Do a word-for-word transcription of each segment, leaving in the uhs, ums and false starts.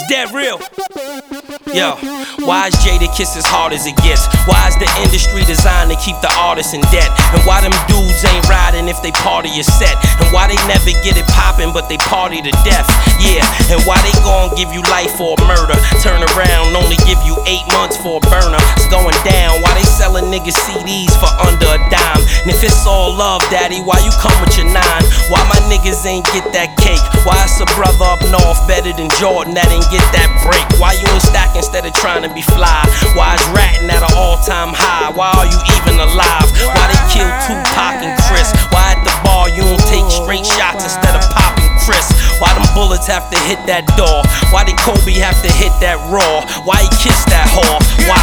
dead real. Yo, why is Jada Kiss as hard as it gets? Why is the industry designed to keep the artists in debt? And why them dudes ain't riding if they party your set? And why they never get it poppin' but they party to death? Yeah, and why they gon' give you life for a murder? Turn around, only give you eight months for a burner. It's going down. Why they sellin' niggas C Ds for under a dime? And if it's all love, daddy, why you come with your nine? Why my niggas ain't get that cake? Why it's a brother up north better than Jordan that ain't get that break? Why you ain't stack instead of trying to be fly? Why is ratting at an all-time high? Why are you even alive? Why they kill Tupac and Chris? Why at the bar you don't take straight shots instead of popping Chris? Why them bullets have to hit that door? Why did Kobe have to hit that Raw? Why he kissed that whore? Why?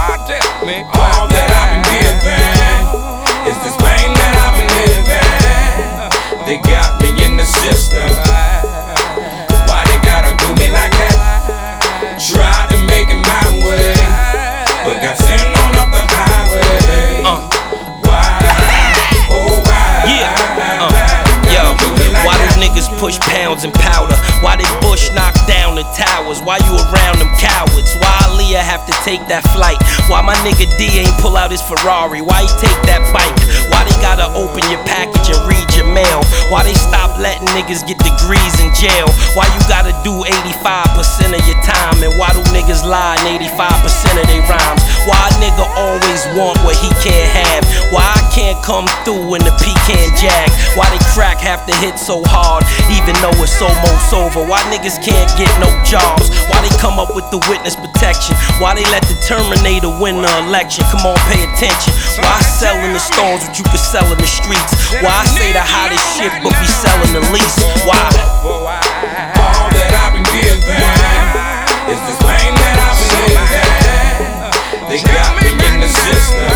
All that I've been giving is this pain that I've been living. They got me in the system. Why they gotta do me like that? Tried to make it my way, but got sent on up the highway. Uh. Why? Oh why? Yeah. Uh. Yo, why those niggas push pounds and powder? Why they Bush knock down the towers? Why you around them cowards? Why Aaliyah have to take that flight? Why my nigga D ain't pull out his Ferrari? Why he take that bike? Why they gotta open your package and read your mail? Why they stop letting niggas get degrees in jail? Why you gotta do eighty-five percent of your time? And why do niggas lie in eighty-five percent of their rhymes? Why a nigga always want what he can't have? Why I can't come through in the pecan jag? Why they crack have to hit so hard even though it's almost over? Why niggas can't get no jobs? Why they come up with the witness protection? Why they let the Terminator win the election? Come on, pay attention. Why I sell in the stores what you can sell in the streets? Why I say the hottest shit but be selling the least? Why? All that I've been giving is this pain that I've been living. They got me in the system.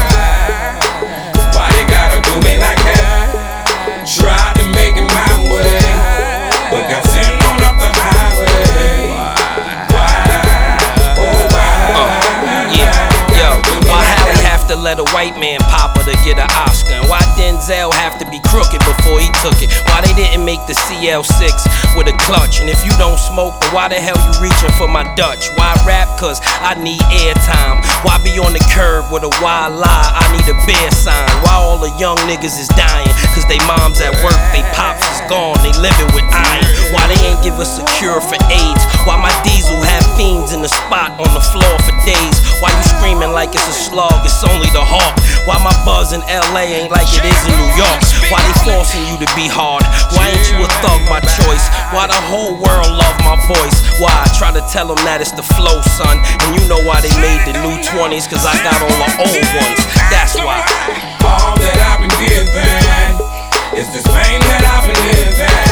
Why they gotta do me like that? Tried to make it my way, but got sent on up the highway. Why? Oh why? Uh, yeah, yo, why Halle have to let a white man pop her to get an Oscar? And why Denzel have to be crooked before he took it? Why they didn't make the C L six with a clutch? And if you don't smoke, then why the hell you reaching for my Dutch? Why rap? Cause I need airtime. Why be on the curb with a wild lie? I need a bear sign. Why all the young niggas is dying? Cause they moms at work, they pops is gone, they living with iron. Why they ain't give us a cure for AIDS? Why my diesel have fiends in the spot on the floor for days? Why you screaming like it's a slug, it's only the hawk? Why my buzz in L A ain't like it is in New York? Why they forcing you to be hard? Why ain't you a thug by choice? Why the whole world love my voice? Why I try to tell them that it's the flow, son? And you know why they made the new twenties? Cause I got all the old ones, that's why. All that I've been giving is this pain that I've been living.